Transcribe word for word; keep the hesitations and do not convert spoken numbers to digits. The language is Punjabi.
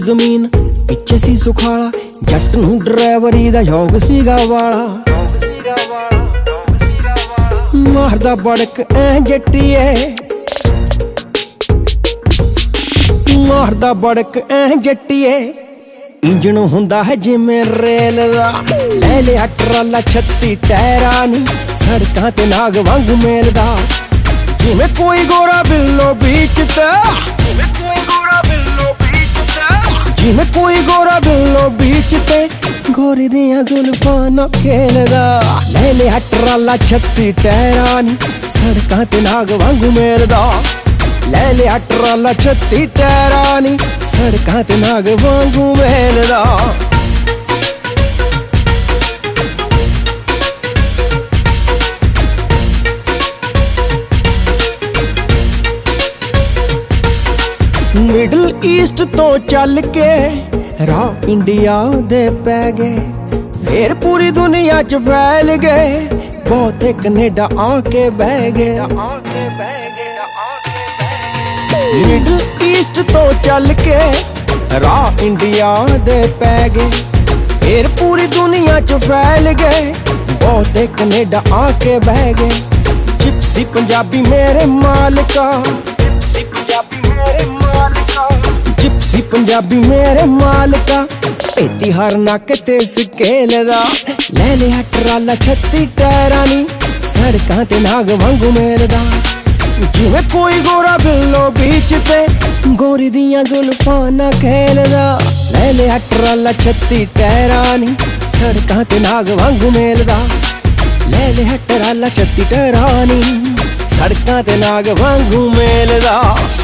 ਜ਼ਮੀਨ ਪਿੱਛੇ ਸੀ ਸੁਖਾਲਾ, ਜੱਟ ਨੂੰ ਡਰਾਈਵਰੀ ਦਾ ਸ਼ੌਕ ਸੀਗਾ ਵਾਲਾ। ਮਾਰਦਾ ਬੜਕ ਐ ਜੱਟੀਏ, ਮਾਰਦਾ ਬੜਕ ਐ ਜੱਟੀਏ, ਇੰਜਣ ਹੁੰਦਾ ਹੈ ਜਿਵੇਂ ਰੇਲ ਦਾ। ਲੈ ਲਿਆ ਟਰਾਲਾ ਛੱਤੀ ਟਾਇਰਾਂ ਨੀ, ਸੜਕਾਂ ਤੇ ਨਾਗ ਵਾਂਗੂ ਮੇਲਦਾ। ਜਿਵੇਂ ਕੋਈ ਗੋਰਾ ਬਿੱਲੋ ਬੀਚ ਤੇ, ਜਿਵੇਂ ਕੋਈ ਗੋਰਾ ਬਿੱਲੋ ਬੀਚ ਤੇ, ਜਿਵੇਂ ਕੋਈ ਗੋਰਾ ਬਿੱਲੋ ਬੀਚ ਤੇ, ਗੋਰੀ ਦੀਆਂ ਜ਼ੁਲਫਾਂ ਨਾਲ ਖੇਲਦਾ। ਲੈ ਲਿਆ ਟਰਾਲਾ ਛੱਤੀ ਟਾਇਰਾਂ ਨੀ, ਸੜਕਾਂ ਤੇ ਨਾਗ ਵਾਂਗੂ ਮੇਲਦਾ। ਲੈ ਲਿਆ ਟਰਾਲਾ ਛੱਤੀ ਟਾਇਰਾਂ ਨੀ, ਸੜਕਾਂ ਤੇ ਨਾਗ ਵਾਂਗੂ ਮੇਲਦਾ। ਮਿਡਲ ਈਸਟ ਤੋਂ ਚੱਲ ਕੇ ਰਾਹ ਇੰਡੀਆ ਦੇ ਪੈ ਗਏ, ਫੇਰ ਪੂਰੀ ਦੁਨੀਆ ਚ ਫੈਲ ਗਏ, ਬਹੁਤੇ ਕੈਨੇਡਾ ਆ ਕੇ ਬਹਿ ਗਏ। ਮਿਡਲ ਈਸਟ ਤੋਂ ਚੱਲ ਕੇ ਰਾਹ ਇੰਡੀਆ ਦੇ ਪੈ ਗਏ, ਫੇਰ ਪੂਰੀ ਦੁਨੀਆ ਚ ਫੈਲ ਗਏ, ਬਹੁਤੇ ਕੈਨੇਡਾ ਆ ਕੇ ਬਹਿ ਗਏ। ਜਿਪਸੀ ਪੰਜਾਬੀ ਮੇਰੇ ਮਾਲਕਾ, ਜਿਪਸੀ ਪੰਜਾਬੀ ਮੇਰੇ ਮਾਲਕਾ, ਜਿਪਸੀ ਪੰਜਾਬੀ ਮੇਰੇ ਮਾਲਕਾ, ਏਤੀ ਹਰ ਨੱਕ ਤੇ ਸਕੇਲ ਦਾ। ਲੈ ਲਿਆ ਟਰਾਲਾ ਛੱਤੀ ਟਾਇਰਾਂ ਨੀ, ਸੜਕਾਂ ਤੇ ਨਾਗ ਵਾਂਗੂ ਮੇਲਦਾ। ਜਿਵੇਂ ਕੋਈ ਗੋਰਾ ਬਿੱਲੋ ਬੀਚ ਤੇ, ਗੋਰੀ ਦੀਆਂ ਜ਼ੁਲਫਾਂ ਨਾਲ ਖੇਲਦਾ। ਲੈ ਲਿਆ ਟਰਾਲਾ ਛੱਤੀ ਟਾਇਰਾਂ ਨੀ, ਸੜਕਾਂ ਤੇ ਨਾਗ ਵਾਂਗੂ ਮੇਲਦਾ। ਲੈ ਲਿਆ ਟਰਾਲਾ ਛੱਤੀ ਟਾਇਰਾਂ ਨੀ, ਸੜਕਾਂ ਤੇ ਨਾਗ ਵਾਂਗੂ ਮੇਲਦਾ।